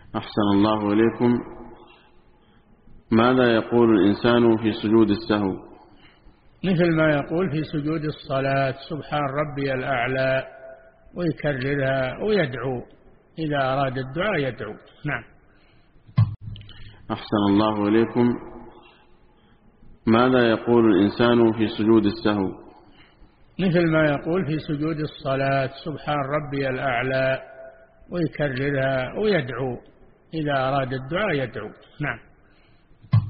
أحسن الله إليكم. ماذا يقول الإنسان في سجود السهو؟ مثل ما يقول في سجود الصلاة: سبحان ربي الأعلى، ويكررها ويدعو إذا أراد الدعاء يدعو. نعم. أحسن الله إليكم. ماذا يقول الإنسان في سجود السهو؟ مثل ما يقول في سجود الصلاة: سبحان ربي الأعلى، ويكررها ويدعو إذا أراد الدعاء يدعو. نعم.